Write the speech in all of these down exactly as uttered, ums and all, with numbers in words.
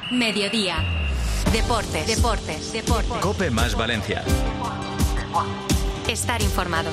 Mediodía. Deportes. Deportes. Deportes. COPE más Valencia. Estar informado.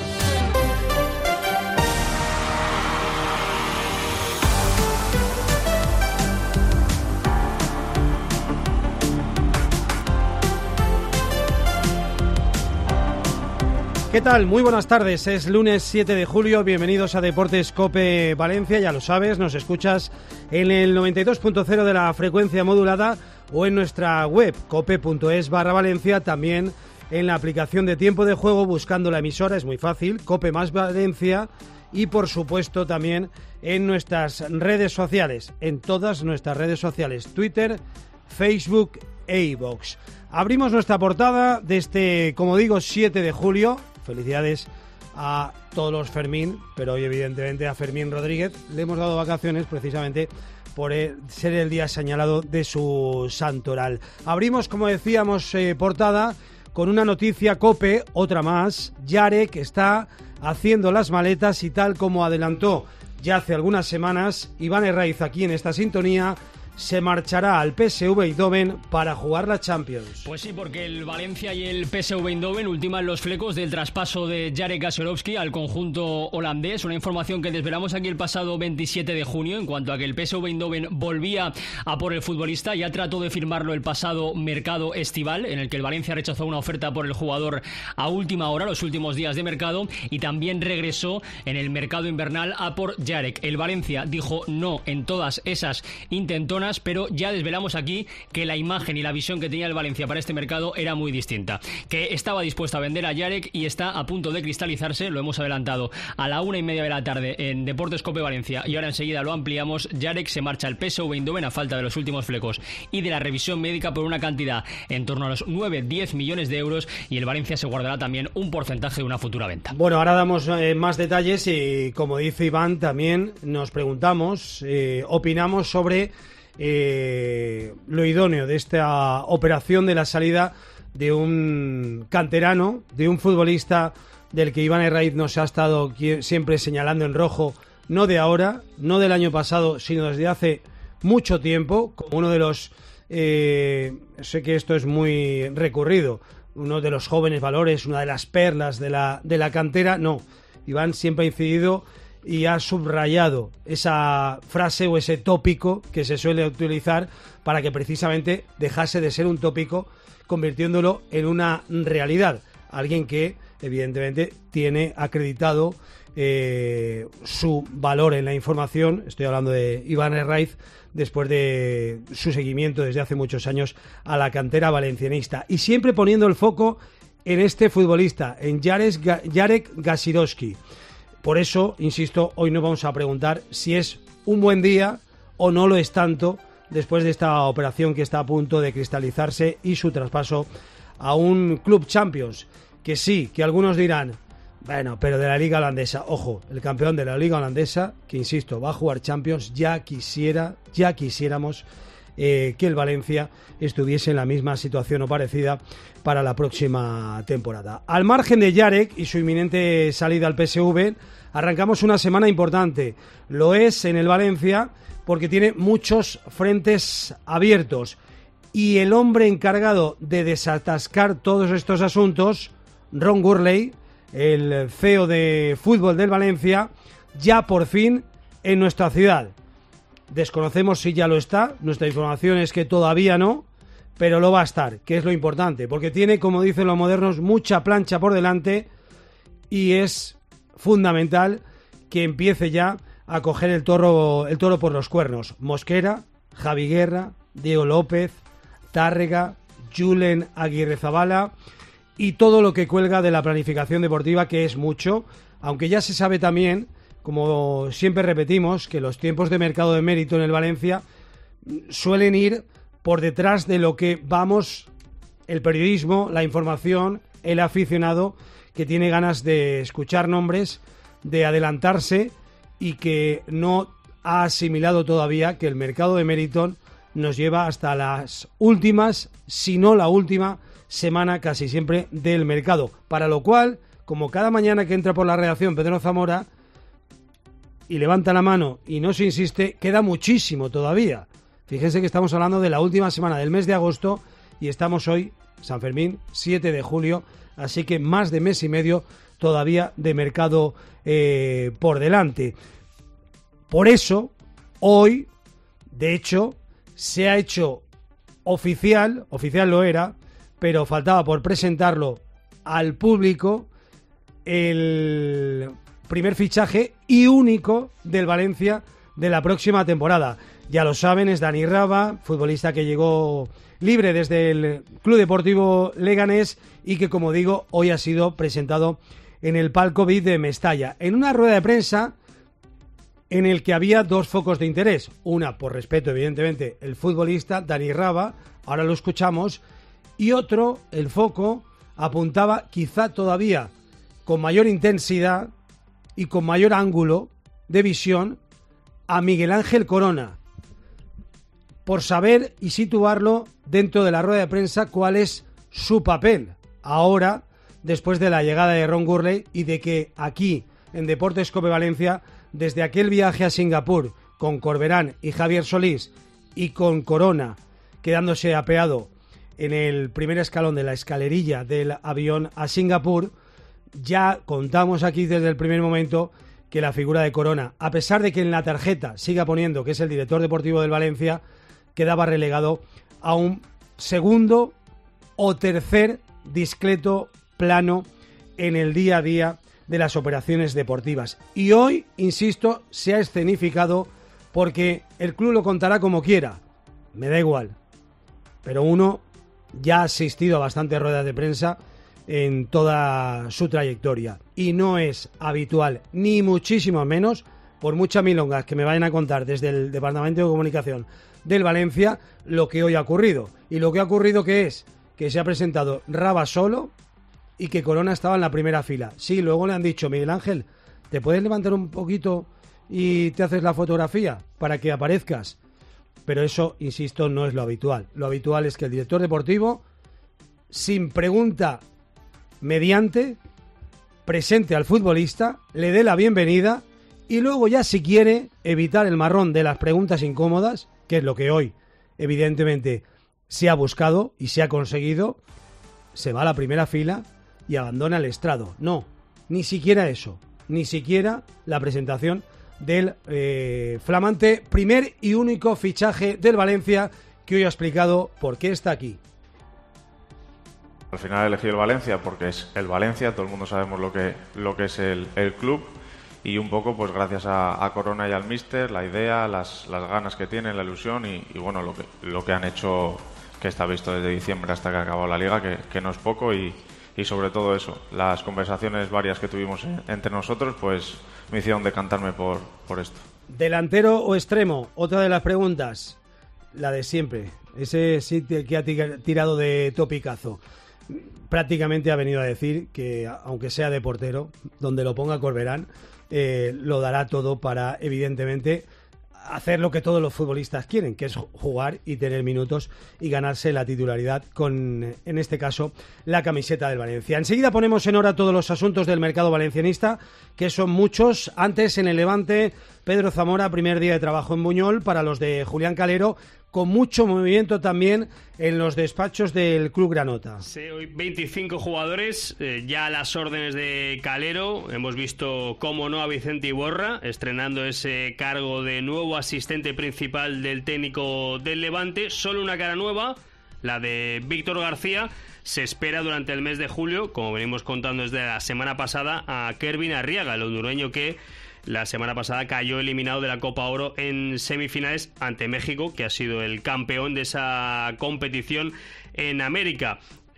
¿Qué tal? Muy buenas tardes, es lunes siete de julio, bienvenidos a Deportes COPE Valencia, ya lo sabes, nos escuchas en el noventa y dos punto cero de la frecuencia modulada o en nuestra web cope.es barra Valencia, también en la aplicación de Tiempo de Juego buscando la emisora, es muy fácil, COPE más Valencia, y por supuesto también en nuestras redes sociales, en todas nuestras redes sociales, Twitter, Facebook e iVoox. Abrimos nuestra portada de este, como digo, siete de julio. Felicidades a todos los Fermín, pero hoy evidentemente a Fermín Rodríguez le hemos dado vacaciones precisamente por ser el día señalado de su santoral. Abrimos, como decíamos, eh, portada con una noticia COPE, otra más. Jarek está haciendo las maletas y tal como adelantó ya hace algunas semanas Iván Herraiz aquí en esta sintonía, se marchará al P S V Eindhoven para jugar la Champions. Pues sí, porque el Valencia y el P S V Eindhoven ultiman los flecos del traspaso de Jarek Kaczorowski al conjunto holandés. Una información que desvelamos aquí el pasado veintisiete de junio en cuanto a que el P S V Eindhoven volvía a por el futbolista. Ya trató de firmarlo el pasado mercado estival, en el que el Valencia rechazó una oferta por el jugador a última hora, los últimos días de mercado, y también regresó en el mercado invernal a por Jarek. El Valencia dijo no en todas esas intentonas, pero ya desvelamos aquí que la imagen y la visión que tenía el Valencia para este mercado era muy distinta, que estaba dispuesto a vender a Jarek y está a punto de cristalizarse, lo hemos adelantado a la una y media de la tarde en Deportes COPE Valencia y ahora enseguida lo ampliamos. Jarek se marcha al P S V Eindhoven a falta de los últimos flecos y de la revisión médica por una cantidad en torno a los nueve a diez millones de euros, y el Valencia se guardará también un porcentaje de una futura venta. Bueno, ahora damos eh, más detalles y, como dice Iván, también nos preguntamos, eh, opinamos sobre Eh, lo idóneo de esta operación de la salida de un canterano, de un futbolista del que Iván Herraiz nos ha estado siempre señalando en rojo, no de ahora, no del año pasado, sino desde hace mucho tiempo, como uno de los, eh, sé que esto es muy recurrido, uno de los jóvenes valores, una de las perlas de la, de la cantera. No, Iván siempre ha incidido y ha subrayado esa frase o ese tópico que se suele utilizar para que precisamente dejase de ser un tópico, convirtiéndolo en una realidad. Alguien que evidentemente tiene acreditado eh, su valor en la información. Estoy hablando de Iván Herraiz, después de su seguimiento desde hace muchos años a la cantera valencianista, y siempre poniendo el foco en este futbolista, en Jarek Kaczorowski. Por eso, insisto, hoy no vamos a preguntar si es un buen día o no lo es tanto después de esta operación que está a punto de cristalizarse y su traspaso a un club Champions, que sí, que algunos dirán, bueno, pero de la Liga Holandesa. Ojo, el campeón de la Liga Holandesa, que insisto, va a jugar Champions, ya quisiera, ya quisiéramos eh, que el Valencia estuviese en la misma situación o parecida para la próxima temporada. Al margen de Jarek y su inminente salida al P S V, arrancamos una semana importante. Lo es en el Valencia porque tiene muchos frentes abiertos y el hombre encargado de desatascar todos estos asuntos, Ron Gourlay, el C E O de fútbol del Valencia, ya por fin en nuestra ciudad. Desconocemos si ya lo está, nuestra información es que todavía no, pero lo va a estar, que es lo importante, porque tiene, como dicen los modernos, mucha plancha por delante y es fundamental que empiece ya a coger el toro, el toro por los cuernos. Mosquera, Javi Guerra, Diego López, Tárrega, Julen Aguirrezabala y todo lo que cuelga de la planificación deportiva, que es mucho, aunque ya se sabe también, como siempre repetimos, que los tiempos de mercado de mérito en el Valencia suelen ir por detrás de lo que vamos, el periodismo, la información, el aficionado que tiene ganas de escuchar nombres, de adelantarse y que no ha asimilado todavía que el mercado de mérito nos lleva hasta las últimas, si no la última semana casi siempre del mercado. Para lo cual, como cada mañana que entra por la redacción Pedro Zamora y levanta la mano y no se insiste, queda muchísimo todavía. Es Fíjense que estamos hablando de la última semana del mes de agosto y estamos hoy, San Fermín, siete de julio, así que más de mes y medio todavía de mercado eh, por delante. Por eso, hoy, de hecho, se ha hecho oficial, oficial lo era, pero faltaba por presentarlo al público, el primer fichaje y único del Valencia de la próxima temporada. Ya lo saben, es Dani Raba, futbolista que llegó libre desde el Club Deportivo Leganés y que, como digo, hoy ha sido presentado en el palco V I P de Mestalla, en una rueda de prensa en el que había dos focos de interés. Una, por respeto, evidentemente, el futbolista Dani Raba, ahora lo escuchamos, y otro, el foco, apuntaba quizá todavía con mayor intensidad y con mayor ángulo de visión a Miguel Ángel Corona, por saber y situarlo dentro de la rueda de prensa cuál es su papel ahora, después de la llegada de Ron Gurley y de que aquí, en Deportes Cope Valencia, desde aquel viaje a Singapur con Corberán y Javier Solís y con Corona quedándose apeado en el primer escalón de la escalerilla del avión a Singapur, ya contamos aquí desde el primer momento que la figura de Corona, a pesar de que en la tarjeta siga poniendo que es el director deportivo del Valencia, quedaba relegado a un segundo o tercer discreto plano en el día a día de las operaciones deportivas. Y hoy, insisto, se ha escenificado porque el club lo contará como quiera, me da igual, pero uno ya ha asistido a bastantes ruedas de prensa en toda su trayectoria y no es habitual, ni muchísimo menos, por muchas milongas que me vayan a contar desde el Departamento de Comunicación del Valencia, lo que hoy ha ocurrido. Y lo que ha ocurrido, ¿qué es? Que se ha presentado Raba solo y que Corona estaba en la primera fila. Sí, luego le han dicho, Miguel Ángel, ¿te puedes levantar un poquito y te haces la fotografía para que aparezcas? Pero eso, insisto, no es lo habitual. Lo habitual es que el director deportivo, sin pregunta mediante, presente al futbolista, le dé la bienvenida y luego ya, si quiere evitar el marrón de las preguntas incómodas, que es lo que hoy evidentemente se ha buscado y se ha conseguido, se va a la primera fila y abandona el estrado. No, ni siquiera eso, ni siquiera la presentación del eh, flamante primer y único fichaje del Valencia, que hoy ha explicado por qué está aquí. Al final he elegido el Valencia porque es el Valencia, todo el mundo sabemos lo que, lo que es el, el club, y un poco pues gracias a, a Corona y al míster, la idea, las, las ganas que tienen, la ilusión y, y bueno, lo que, lo que han hecho, que está visto desde diciembre hasta que acabó la liga, que, que no es poco, y, y sobre todo eso, las conversaciones varias que tuvimos en, entre nosotros, pues me hicieron decantarme por, por esto. ¿Delantero o extremo? Otra de las preguntas, la de siempre, ese sí que ha tirado de topicazo. Prácticamente ha venido a decir que, aunque sea de portero, donde lo ponga Corberán, eh, lo dará todo para, evidentemente, hacer lo que todos los futbolistas quieren, que es jugar y tener minutos y ganarse la titularidad con, en este caso, la camiseta del Valencia. Enseguida ponemos en hora todos los asuntos del mercado valencianista, que son muchos. Antes, en el Levante, Pedro Zamora, primer día de trabajo en Buñol para los de Julián Calero, con mucho movimiento también en los despachos del Club Granota. Sí, hoy veinticinco jugadores, eh, ya a las órdenes de Calero. Hemos visto, cómo no, a Vicente Iborra estrenando ese cargo de nuevo asistente principal del técnico del Levante. Solo una cara nueva, la de Víctor García. Se espera durante el mes de julio, como venimos contando desde la semana pasada, a Kervin Arriaga, el hondureño que la semana pasada cayó eliminado de la Copa Oro en semifinales ante México, que ha sido el campeón de esa competición en América.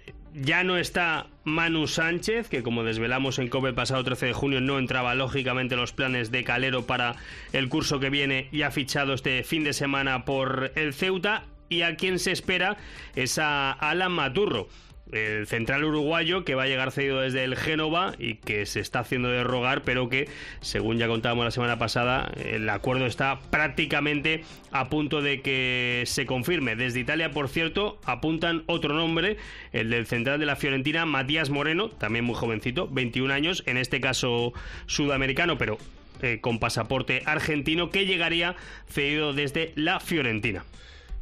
Ya no está Manu Sánchez, que como desvelamos en COPE el pasado trece de junio no entraba lógicamente en los planes de Calero para el curso que viene, y ha fichado este fin de semana por el Ceuta. Y a quien se espera es a Alan Maturro, el central uruguayo que va a llegar cedido desde el Génova y que se está haciendo de rogar, pero que, según ya contábamos la semana pasada, el acuerdo está prácticamente a punto de que se confirme. Desde Italia, por cierto, apuntan otro nombre, el del central de la Fiorentina, Matías Moreno, también muy jovencito, veintiún años, en este caso sudamericano, pero eh, con pasaporte argentino, que llegaría cedido desde la Fiorentina.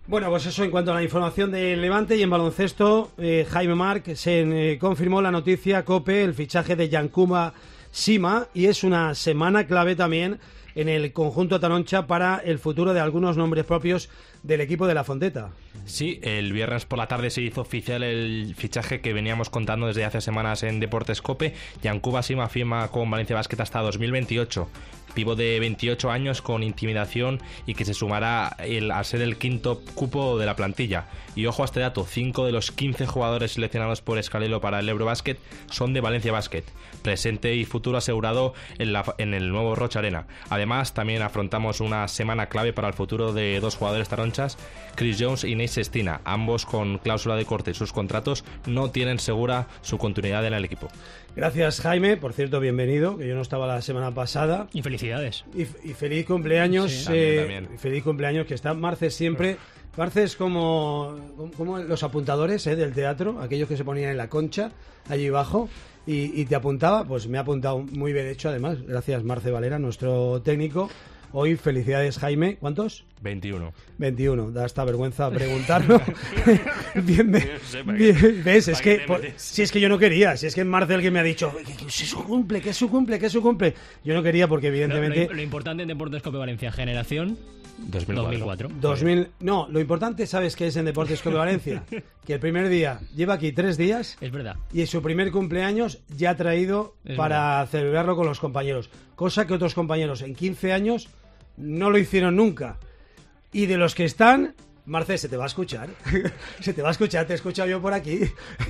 Bueno, pues eso en cuanto a la información del Levante. Y en baloncesto, eh, Jaime Marc se eh, confirmó la noticia COPE, el fichaje de Yankuba Sima, y es una semana clave también en el conjunto Tanoncha para el futuro de algunos nombres propios del equipo de la Fonteta. Sí, el viernes por la tarde se hizo oficial el fichaje que veníamos contando desde hace semanas en Deportes COPE. Yankuba Sima firma con Valencia Basket hasta dos mil veintiocho. Pivo de veintiocho años con intimidación y que se sumará el, a ser el quinto cupo de la plantilla. Y ojo a este dato, cinco de los quince jugadores seleccionados por Escalelo para el Eurobasket son de Valencia Basket, presente y futuro asegurado en, la, en el nuevo Rocha Arena. Además, también afrontamos una semana clave para el futuro de dos jugadores taronchas, Chris Jones y Nate Sestina, ambos con cláusula de corte. Sus contratos no tienen segura su continuidad en el equipo. Gracias, Jaime. Por cierto, bienvenido, que yo no estaba la semana pasada. Y felicidades. Y, y feliz cumpleaños. Sí, también, eh, también. Feliz cumpleaños, que está Marce siempre. Marce es como, como los apuntadores eh, del teatro, aquellos que se ponían en la concha, allí abajo, y, y te apuntaba. Pues me ha apuntado muy bien hecho, además. Gracias, Marce Valera, nuestro técnico. Hoy, felicidades, Jaime. ¿Cuántos? veintiuno. veintiuno. Da hasta vergüenza preguntarlo. bien, bien, bien, ¿ves? Es que, por, si es que yo no quería. Si es que es Marcel que me ha dicho que, que es su cumple, que es su cumple, que es su cumple. Yo no quería porque, evidentemente... Lo, lo, lo importante en Deportes COPE Valencia, generación... dos mil cuatro. dos mil, no, lo importante, ¿sabes qué es en Deportes COPE Valencia? Que el primer día, lleva aquí tres días. Es verdad. Y en su primer cumpleaños ya ha traído es para verdad. celebrarlo con los compañeros. Cosa que otros compañeros en quince años no lo hicieron nunca. Y de los que están, Marce, se te va a escuchar. Se te va a escuchar, te he escuchado yo por aquí.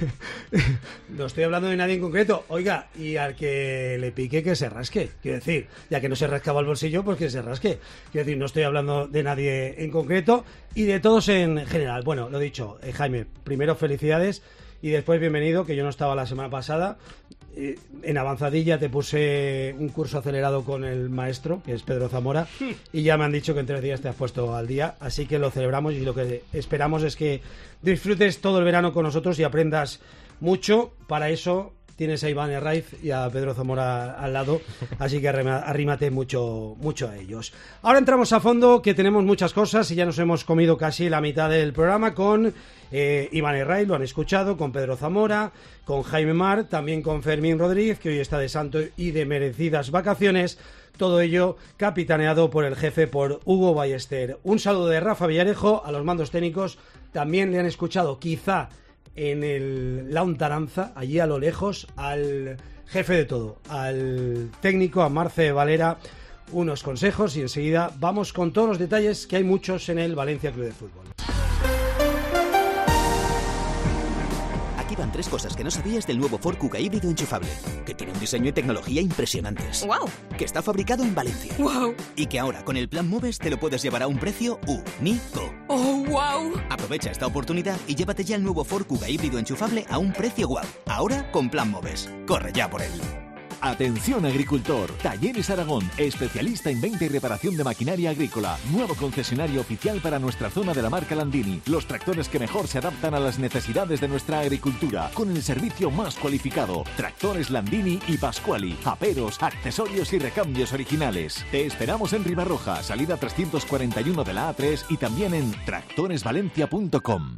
No estoy hablando de nadie en concreto. Oiga, y al que le pique, que se rasque. Quiero decir, ya que no se rascaba el bolsillo, pues que se rasque. Quiero decir, no estoy hablando de nadie en concreto y de todos en general. Bueno, lo dicho, eh, Jaime, primero felicidades y después bienvenido, que yo no estaba la semana pasada. Eh, en avanzadilla te puse un curso acelerado con el maestro, que es Pedro Zamora, y ya me han dicho que en tres días te has puesto al día, así que lo celebramos y lo que esperamos es que disfrutes todo el verano con nosotros y aprendas mucho. Para eso tienes a Iván Herraiz y a Pedro Zamora al lado, así que arrímate mucho, mucho a ellos. Ahora entramos a fondo, que tenemos muchas cosas y ya nos hemos comido casi la mitad del programa con eh, Iván Herraiz, lo han escuchado, con Pedro Zamora, con Jaime Mar, también con Fermín Rodríguez, que hoy está de santo y de merecidas vacaciones. Todo ello capitaneado por el jefe, por Hugo Ballester. Un saludo de Rafa Villarejo a los mandos técnicos. También le han escuchado, quizá en el La Untaranza, allí a lo lejos, al jefe de todo, al técnico, a Marce Valera, unos consejos y enseguida vamos con todos los detalles, que hay muchos en el Valencia Club de Fútbol. Aquí van tres cosas que no sabías del nuevo Ford Kuga híbrido enchufable. Que tiene un diseño y tecnología impresionantes. ¡Wow! Que está fabricado en Valencia. ¡Wow! Y que ahora, con el plan Moves, te lo puedes llevar a un precio único. ¡Oh, wow! Aprovecha esta oportunidad y llévate ya el nuevo Ford Kuga híbrido enchufable a un precio guau. Ahora, con plan Moves. Corre ya por él. Atención agricultor, Talleres Aragón, especialista en venta y reparación de maquinaria agrícola, nuevo concesionario oficial para nuestra zona de la marca Landini, los tractores que mejor se adaptan a las necesidades de nuestra agricultura, con el servicio más cualificado, tractores Landini y Pasquali, aperos, accesorios y recambios originales. Te esperamos en Ribarroja, salida trescientos cuarenta y uno de la A tres y también en tractores valencia punto com.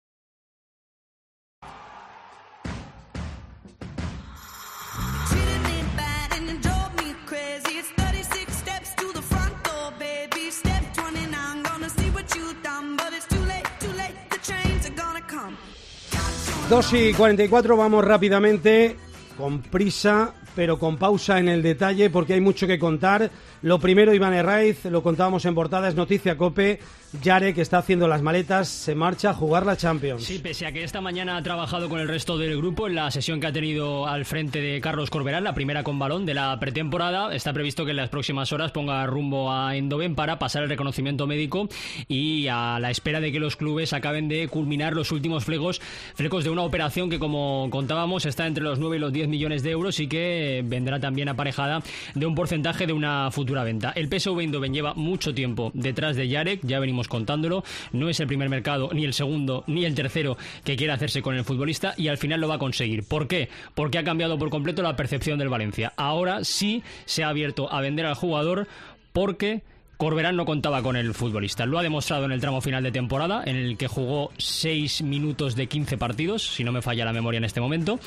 dos y cuarenta y cuatro, vamos rápidamente, con prisa, pero con pausa en el detalle, porque hay mucho que contar. Lo primero, Iván Herraiz, lo contábamos en portada, es noticia COPE. Yarek, que está haciendo las maletas, se marcha a jugar la Champions. Sí, pese a que esta mañana ha trabajado con el resto del grupo en la sesión que ha tenido al frente de Carlos Corberán, la primera con balón de la pretemporada, está previsto que en las próximas horas ponga rumbo a Eindhoven para pasar el reconocimiento médico y a la espera de que los clubes acaben de culminar los últimos flecos, flecos de una operación que, como contábamos, está entre los nueve y los diez millones de euros y que vendrá también aparejada de un porcentaje de una futura venta. El P S V Eindhoven lleva mucho tiempo detrás de Yarek, ya venimos contándolo, no es el primer mercado, ni el segundo, ni el tercero que quiere hacerse con el futbolista y al final lo va a conseguir. ¿Por qué? Porque ha cambiado por completo la percepción del Valencia. Ahora sí se ha abierto a vender al jugador porque Corberán no contaba con el futbolista. Lo ha demostrado en el tramo final de temporada, en el que jugó seis minutos de quince partidos, si no me falla la memoria en este momento,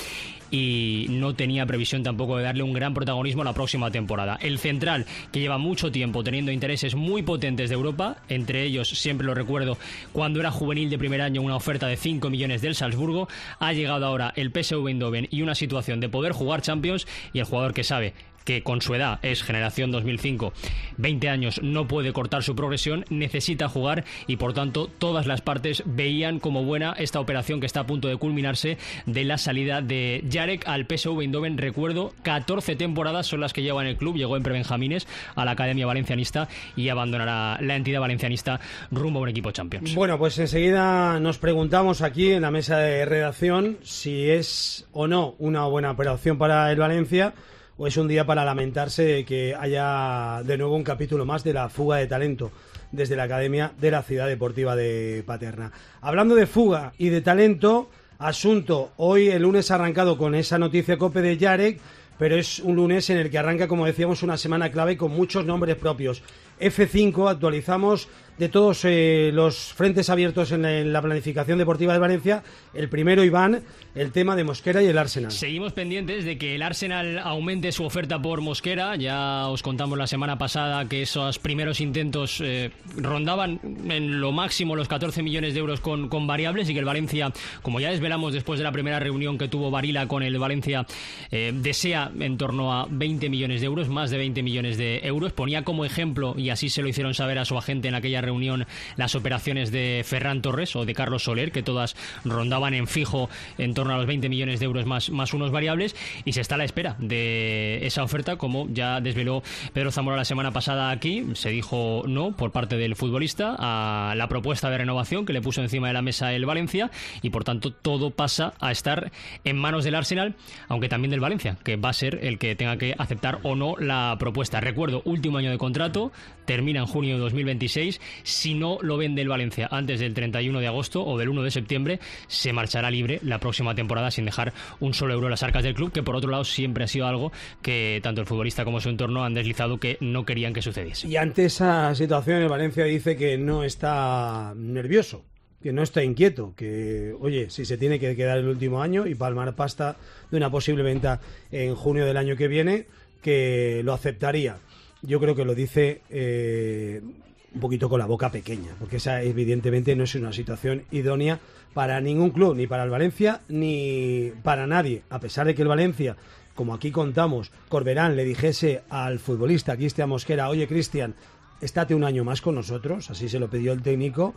y no tenía previsión tampoco de darle un gran protagonismo la próxima temporada. El central, que lleva mucho tiempo teniendo intereses muy potentes de Europa, entre ellos, siempre lo recuerdo, cuando era juvenil de primer año, una oferta de cinco millones del Salzburgo, ha llegado ahora el P S V Eindhoven y una situación de poder jugar Champions, y el jugador que sabe que con su edad, es generación dos mil cinco, veinte años, no puede cortar su progresión, necesita jugar, y por tanto todas las partes veían como buena esta operación que está a punto de culminarse de la salida de Jarek al P S V Eindhoven. Recuerdo, catorce temporadas son las que lleva en el club, llegó en prebenjamines a la Academia Valencianista y abandonará la entidad valencianista rumbo a un equipo Champions. Bueno, pues enseguida nos preguntamos aquí en la mesa de redacción si es o no una buena operación para el Valencia, o es un día para lamentarse de que haya de nuevo un capítulo más de la fuga de talento desde la Academia de la Ciudad Deportiva de Paterna. Hablando de fuga y de talento, asunto, hoy el lunes ha arrancado con esa noticia COPE de Jarek, pero es un lunes en el que arranca, como decíamos, una semana clave con muchos nombres propios. F cinco, actualizamos de todos eh, los frentes abiertos en la, en la planificación deportiva de Valencia. El primero, Iván, el tema de Mosquera y el Arsenal. Seguimos pendientes de que el Arsenal aumente su oferta por Mosquera. Ya os contamos la semana pasada que esos primeros intentos eh, rondaban en lo máximo los catorce millones de euros con, con variables, y que el Valencia, como ya desvelamos después de la primera reunión que tuvo Varila con el Valencia, eh, desea en torno a veinte millones de euros, más de veinte millones de euros. Ponía como ejemplo, y así se lo hicieron saber a su agente en aquella reunión, las operaciones de Ferran Torres o de Carlos Soler, que todas rondaban en fijo en torno a los veinte millones de euros más, más unos variables, y se está a la espera de esa oferta, como ya desveló Pedro Zamora la semana pasada aquí. Se dijo no por parte del futbolista a la propuesta de renovación que le puso encima de la mesa el Valencia, y por tanto todo pasa a estar en manos del Arsenal, aunque también del Valencia, que va a ser el que tenga que aceptar o no la propuesta. Recuerdo, último año de contrato, termina en junio de dos mil veintiséis. Si no lo vende el Valencia antes del treinta y uno de agosto o del uno de septiembre, se marchará libre la próxima temporada sin dejar un solo euro en las arcas del club, que por otro lado siempre ha sido algo que tanto el futbolista como su entorno han deslizado que no querían que sucediese. Y ante esa situación el Valencia dice que no está nervioso, que no está inquieto, que oye, si se tiene que quedar el último año y palmar pasta de una posible venta en junio del año que viene, que lo aceptaría. Yo creo que lo dice eh, un poquito con la boca pequeña, porque esa evidentemente no es una situación idónea para ningún club, ni para el Valencia ni para nadie, a pesar de que el Valencia, como aquí contamos, Corberán le dijese al futbolista Cristian Mosquera: oye, Cristian, estate un año más con nosotros, así se lo pidió el técnico,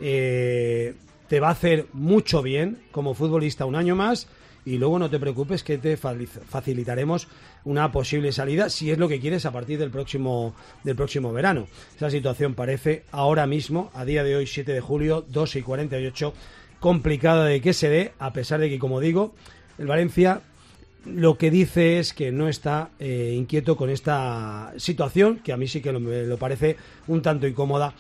eh, te va a hacer mucho bien como futbolista un año más, y luego no te preocupes que te facilitaremos una posible salida si es lo que quieres a partir del próximo del próximo verano. Esa situación parece ahora mismo, a día de hoy, siete de julio, dos y cuarenta y ocho, complicada de que se dé, a pesar de que, como digo, el Valencia lo que dice es que no está eh, inquieto con esta situación, que a mí sí que lo, me lo parece un tanto incómoda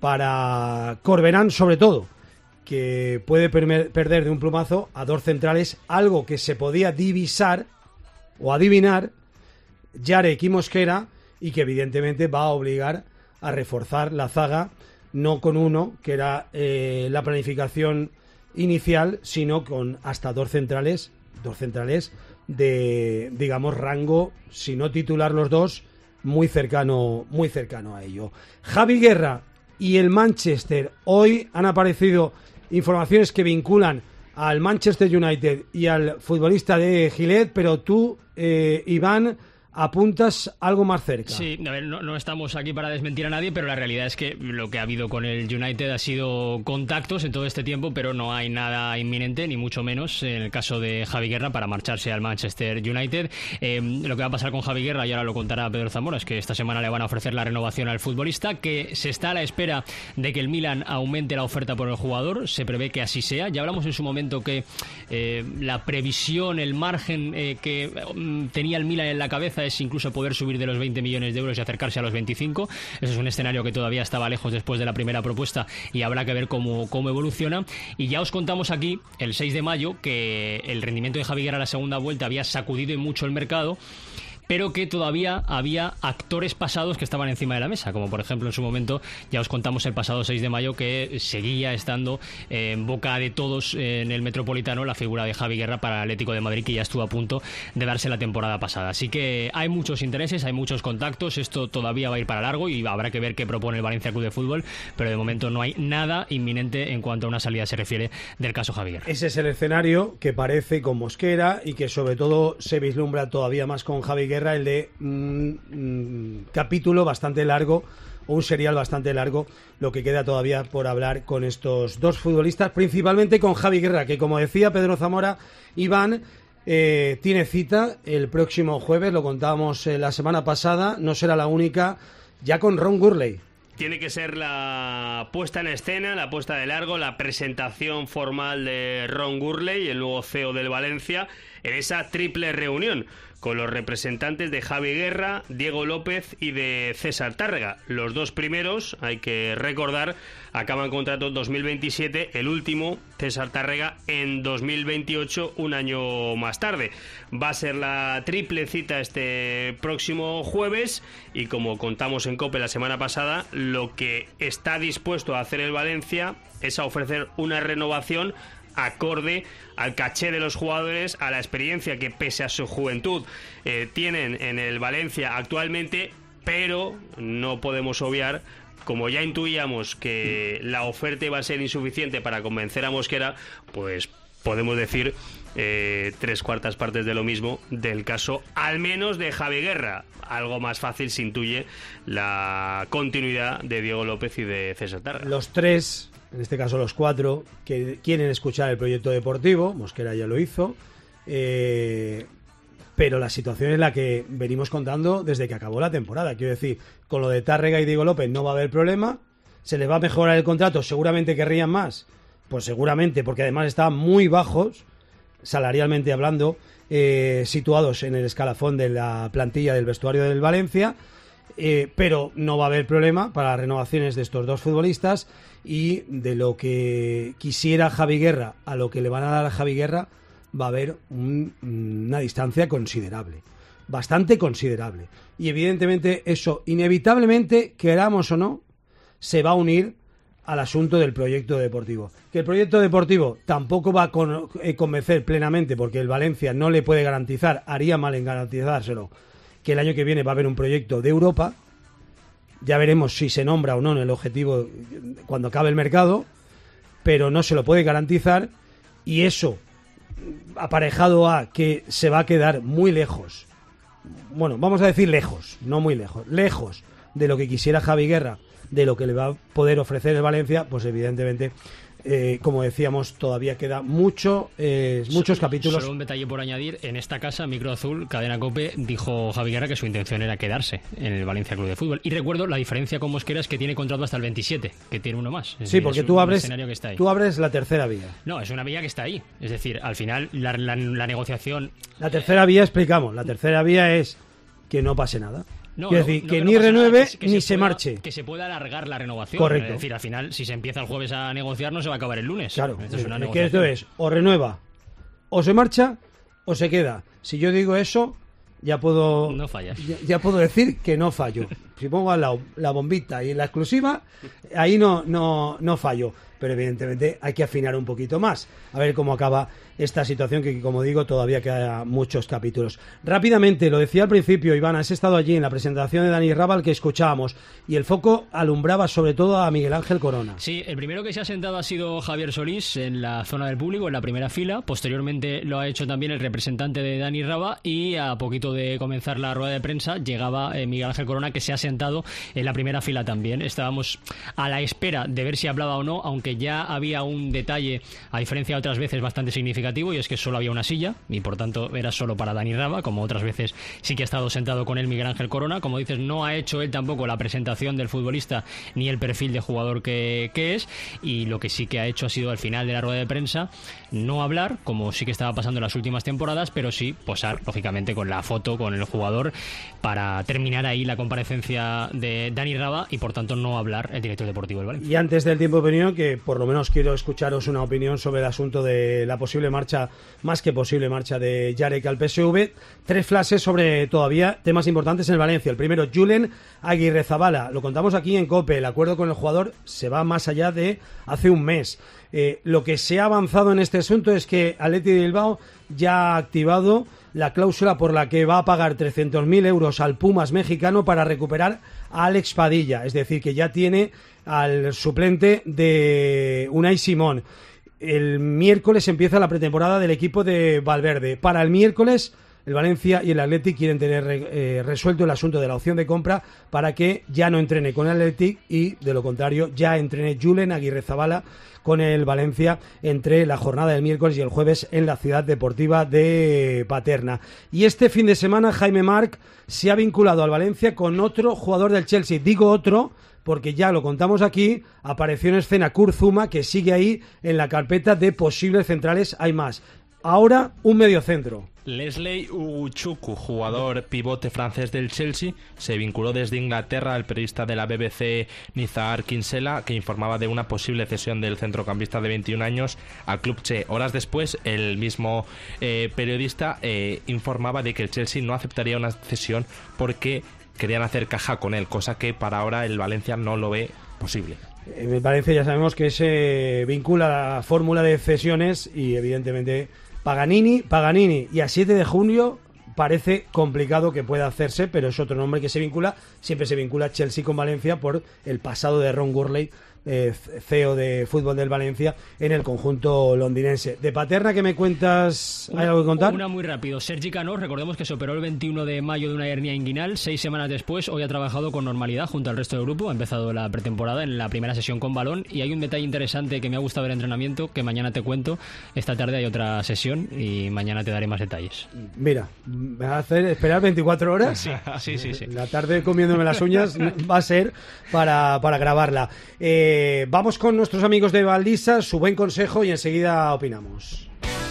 para Corberán, sobre todo que puede per- perder de un plumazo a dos centrales, algo que se podía divisar o adivinar Jarek y Mosquera, y que evidentemente va a obligar a reforzar la zaga, no con uno, que era eh, la planificación inicial, sino con hasta dos centrales, dos centrales de, digamos, rango, si no titular los dos, muy cercano, muy cercano a ello. Javi Guerra y el Manchester, hoy han aparecido informaciones que vinculan al Manchester United y al futbolista de Gilet, pero tú, eh, Iván, apuntas algo más cerca. Sí, a ver, no, no estamos aquí para desmentir a nadie, pero la realidad es que lo que ha habido con el United ha sido contactos en todo este tiempo, pero no hay nada inminente, ni mucho menos en el caso de Javi Guerra para marcharse al Manchester United. Eh, lo que va a pasar con Javi Guerra, y ahora lo contará Pedro Zamora, es que esta semana le van a ofrecer la renovación al futbolista, que se está a la espera de que el Milan aumente la oferta por el jugador. Se prevé que así sea. Ya hablamos en su momento que eh, la previsión, el margen eh, que um, tenía el Milan en la cabeza es incluso poder subir de los veinte millones de euros y acercarse a los veinticinco. Eso es un escenario que todavía estaba lejos después de la primera propuesta, y habrá que ver cómo, cómo evoluciona. Y ya os contamos aquí el seis de mayo que el rendimiento de Javi Guerra a la segunda vuelta había sacudido y mucho el mercado, pero que todavía había actores pasados que estaban encima de la mesa, como por ejemplo en su momento, ya os contamos el pasado seis de mayo, que seguía estando en boca de todos en el Metropolitano la figura de Javi Guerra para el Atlético de Madrid, que ya estuvo a punto de darse la temporada pasada. Así que hay muchos intereses, hay muchos contactos, esto todavía va a ir para largo y habrá que ver qué propone el Valencia Club de Fútbol, pero de momento no hay nada inminente en cuanto a una salida se refiere del caso Javi Guerra. Ese es el escenario que parece con Mosquera y que sobre todo se vislumbra todavía más con Javi Guerra, el de un mm, capítulo bastante largo o un serial bastante largo, lo que queda todavía por hablar con estos dos futbolistas, principalmente con Javi Guerra, que como decía Pedro Zamora, Iván eh, tiene cita el próximo jueves, lo contábamos eh, la semana pasada, no será la única, ya con Ron Gurley. Tiene que ser la puesta en escena, la puesta de largo, la presentación formal de Ron Gurley, el nuevo C E O del Valencia, en esa triple reunión con los representantes de Javi Guerra, Diego López y de César Tárrega. Los dos primeros, hay que recordar, acaban contrato en dos mil veintisiete, el último, César Tárrega, en dos mil veintiocho, un año más tarde. Va a ser la triple cita este próximo jueves y, como contamos en COPE la semana pasada, lo que está dispuesto a hacer el Valencia es a ofrecer una renovación acorde al caché de los jugadores, a la experiencia que pese a su juventud eh, tienen en el Valencia actualmente, pero no podemos obviar, como ya intuíamos que la oferta iba a ser insuficiente para convencer a Mosquera, pues podemos decir eh, tres cuartas partes de lo mismo del caso, al menos de Javi Guerra. Algo más fácil se intuye la continuidad de Diego López y de César Tárrega. Los tres, en este caso los cuatro, que quieren escuchar el proyecto deportivo, Mosquera ya lo hizo, eh, pero la situación es la que venimos contando desde que acabó la temporada. Quiero decir, con lo de Tárrega y Diego López no va a haber problema, se les va a mejorar el contrato, seguramente querrían más, pues seguramente, porque además estaban muy bajos, salarialmente hablando, eh, situados en el escalafón de la plantilla del vestuario del Valencia, eh, pero no va a haber problema para las renovaciones de estos dos futbolistas, y de lo que quisiera Javi Guerra a lo que le van a dar a Javi Guerra va a haber un, una distancia considerable, bastante considerable, y evidentemente eso inevitablemente, queramos o no, se va a unir al asunto del proyecto deportivo. Que el proyecto deportivo tampoco va a con, eh, convencer plenamente, porque el Valencia no le puede garantizar, haría mal en garantizárselo, que el año que viene va a haber un proyecto de Europa. Ya veremos si se nombra o no en el objetivo cuando acabe el mercado, pero no se lo puede garantizar, y eso aparejado a que se va a quedar muy lejos, bueno, vamos a decir lejos, no muy lejos, lejos de lo que quisiera Javi Guerra, de lo que le va a poder ofrecer el Valencia, pues evidentemente, eh, como decíamos, todavía queda mucho, eh, muchos capítulos. Solo un detalle por añadir: en esta casa, Micro Azul, Cadena COPE, dijo Javi Guerra que su intención era quedarse en el Valencia Club de Fútbol. Y recuerdo, la diferencia con Mosquera es que tiene contrato hasta el veintisiete, que tiene uno más. Es sí, decir, porque es tú un abres, escenario que está ahí. tú abres la tercera vía. No, es una vía que está ahí. Es decir, al final, la, la, la negociación... La tercera vía, explicamos, la tercera vía es que no pase nada. No, Quiero no, decir, no, que que ni no renueve nada, que, que ni se, se pueda, marche. Que se pueda alargar la renovación. Correcto. Es decir, al final, si se empieza el jueves a negociar, no se va a acabar el lunes. Claro, esto es, una es que esto es, o renueva, o se marcha, o se queda. Si yo digo eso, ya puedo, no fallas. Ya, ya puedo decir que no fallo. Si pongo al lado la bombita y la exclusiva, ahí no, no, no fallo. Pero evidentemente hay que afinar un poquito más, a ver cómo acaba esta situación, que como digo todavía queda muchos capítulos. Rápidamente, lo decía al principio, Iván, has estado allí en la presentación de Dani Rabal que escuchábamos, y el foco alumbraba sobre todo a Miguel Ángel Corona. Sí, el primero que se ha sentado ha sido Javier Solís en la zona del público, en la primera fila. Posteriormente lo ha hecho también el representante de Dani Rabal, y a poquito de comenzar la rueda de prensa llegaba eh, Miguel Ángel Corona, que se ha sentado en la primera fila también. Estábamos a la espera de ver si hablaba o no, aunque que ya había un detalle, a diferencia de otras veces, bastante significativo, y es que solo había una silla, y por tanto era solo para Dani Rabal, como otras veces sí que ha estado sentado con él Miguel Ángel Corona. Como dices, no ha hecho él tampoco la presentación del futbolista ni el perfil de jugador que, que es, y lo que sí que ha hecho ha sido, al final de la rueda de prensa, no hablar, como sí que estaba pasando en las últimas temporadas, pero sí posar, lógicamente, con la foto, con el jugador, para terminar ahí la comparecencia de Dani Rabal, y por tanto no hablar el director deportivo del Valencia. Y antes del tiempo de opinión, que que por lo menos quiero escucharos una opinión sobre el asunto de la posible marcha, más que posible marcha de Jarek al P S V. Tres flashes sobre todavía temas importantes en el Valencia. El primero, Julen Aguirrezabala. Lo contamos aquí en COPE. El acuerdo con el jugador se va más allá de hace un mes. Eh, lo que se ha avanzado en este asunto es que Athletic de Bilbao ya ha activado la cláusula por la que va a pagar trescientos mil euros al Pumas mexicano para recuperar a Alex Padilla. Es decir, que ya tiene al suplente de Unai Simón. El miércoles empieza la pretemporada del equipo de Valverde. Para el miércoles, el Valencia y el Athletic quieren tener eh, resuelto el asunto de la opción de compra para que ya no entrene con el Athletic y, de lo contrario, ya entrene Julen Aguirrezabala con el Valencia entre la jornada del miércoles y el jueves en la Ciudad Deportiva de Paterna. Y este fin de semana Jaime Marc se ha vinculado al Valencia con otro jugador del Chelsea. Digo otro porque ya lo contamos aquí, apareció en escena Kurt Zouma, que sigue ahí en la carpeta de posibles centrales. Hay más. Ahora un mediocentro. Leslie Uguchukwu, jugador pivote francés del Chelsea, se vinculó desde Inglaterra al periodista de la B B C Nizar Kinsella, que informaba de una posible cesión del centrocampista de veintiún años al club Che. Horas después, el mismo eh, periodista eh, informaba de que el Chelsea no aceptaría una cesión porque querían hacer caja con él, cosa que para ahora el Valencia no lo ve posible. En el Valencia ya sabemos que se vincula a la fórmula de cesiones y evidentemente Paganini, Paganini y a siete de junio parece complicado que pueda hacerse, pero es otro nombre que se vincula, siempre se vincula Chelsea con Valencia por el pasado de Ron Gurley, eh, C E O de fútbol del Valencia en el conjunto londinense. De Paterna, ¿qué me cuentas? ¿Hay una, algo que contar? Una muy rápido. Sergi Canós, recordemos que se operó el veintiuno de mayo de una hernia inguinal. Seis semanas después, hoy ha trabajado con normalidad junto al resto del grupo. Ha empezado la pretemporada en la primera sesión con balón. Y hay un detalle interesante que me ha gustado del entrenamiento, que mañana te cuento. Esta tarde hay otra sesión y mañana te daré más detalles. Mira, ¿me vas a hacer esperar veinticuatro horas? Sí, sí, sí, sí. La tarde comiéndome las uñas va a ser para, para grabarla. Eh, vamos con nuestros amigos de Valdisa, su buen consejo y enseguida opinamos.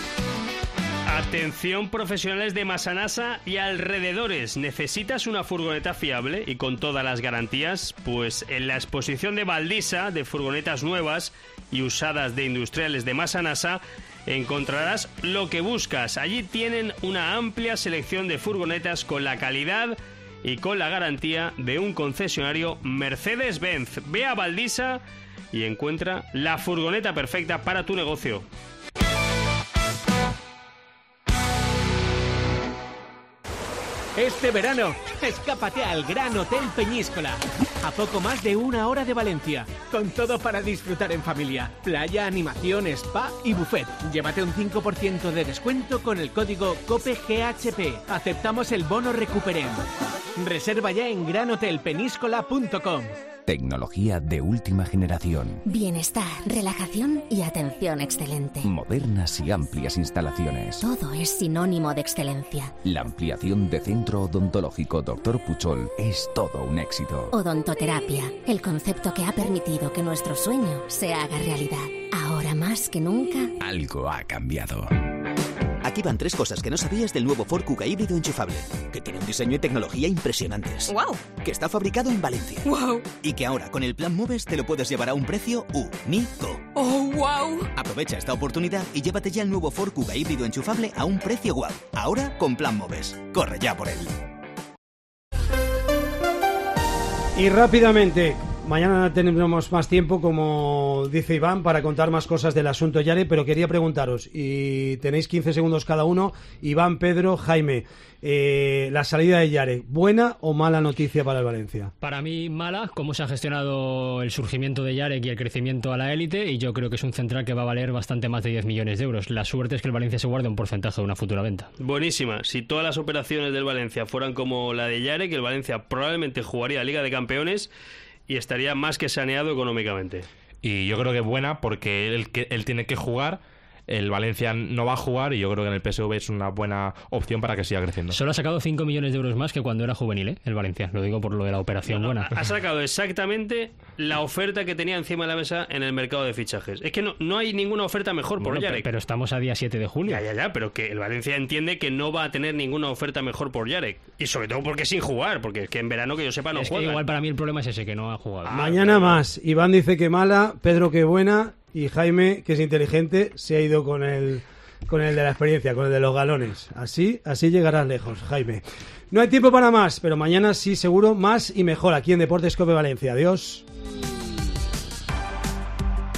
Atención, profesionales de Masanasa y alrededores. ¿Necesitas una furgoneta fiable y con todas las garantías? Pues en la exposición de Valdisa de furgonetas nuevas y usadas de industriales de Masanasa encontrarás lo que buscas. Allí tienen una amplia selección de furgonetas con la calidad y con la garantía de un concesionario Mercedes-Benz. Ve a Valdisa y encuentra la furgoneta perfecta para tu negocio. Este verano, escápate al Gran Hotel Peñíscola, a poco más de una hora de Valencia, con todo para disfrutar en familia, playa, animación, spa y buffet. Llévate un cinco por ciento de descuento con el código COPEGHP. Aceptamos el bono Recuperem. Reserva ya en gran hotel peníscola punto com. Tecnología de última generación. Bienestar, relajación y atención excelente. Modernas y amplias instalaciones. Todo es sinónimo de excelencia. La ampliación de Centro Odontológico doctor Puchol es todo un éxito. Odontoterapia, el concepto que ha permitido que nuestro sueño se haga realidad. Ahora más que nunca, algo ha cambiado. Aquí van tres cosas que no sabías del nuevo Ford Kuga híbrido enchufable. Que tiene un diseño y tecnología impresionantes. ¡Wow! Que está fabricado en Valencia. ¡Wow! Y que ahora con el plan Moves te lo puedes llevar a un precio único. ¡Oh, wow! Aprovecha esta oportunidad y llévate ya el nuevo Ford Kuga híbrido enchufable a un precio guau. Ahora con plan Moves. Corre ya por él. Y rápidamente, mañana tendremos más tiempo, como dice Iván, para contar más cosas del asunto Yare, pero quería preguntaros, y tenéis quince segundos cada uno, Iván, Pedro, Jaime, eh, la salida de Yare, ¿buena o mala noticia para el Valencia? Para mí mala, cómo se ha gestionado el surgimiento de Yarek y el crecimiento a la élite, y yo creo que es un central que va a valer bastante más de diez millones de euros. La suerte es que el Valencia se guarde un porcentaje de una futura venta. Buenísima. Si todas las operaciones del Valencia fueran como la de Yarek, el Valencia probablemente jugaría Liga de Campeones y estaría más que saneado económicamente. Y yo creo que buena porque él, él tiene que jugar. el Valencia no va a jugar y yo creo que en el P S V es una buena opción para que siga creciendo. Solo ha sacado cinco millones de euros más que cuando era juvenil, ¿eh? El Valencia, lo digo por lo de la operación no, buena. Ha sacado exactamente la oferta que tenía encima de la mesa en el mercado de fichajes. Es que no, no hay ninguna oferta mejor por bueno, Yarek. Pero, pero estamos a día siete de junio. Ya, ya, ya, pero que el Valencia entiende que no va a tener ninguna oferta mejor por Yarek. Y sobre todo porque sin jugar, porque es que en verano que yo sepa no es juega. Que igual para mí el problema es ese, que no ha jugado. Ah, Mañana claro. Más. Iván dice que mala, Pedro que buena y Jaime, que es inteligente, se ha ido con el, con el de la experiencia, con el de los galones. Así, así llegarás lejos, Jaime. No hay tiempo para más, pero mañana sí seguro más y mejor aquí en Deportes Cope Valencia. Adiós.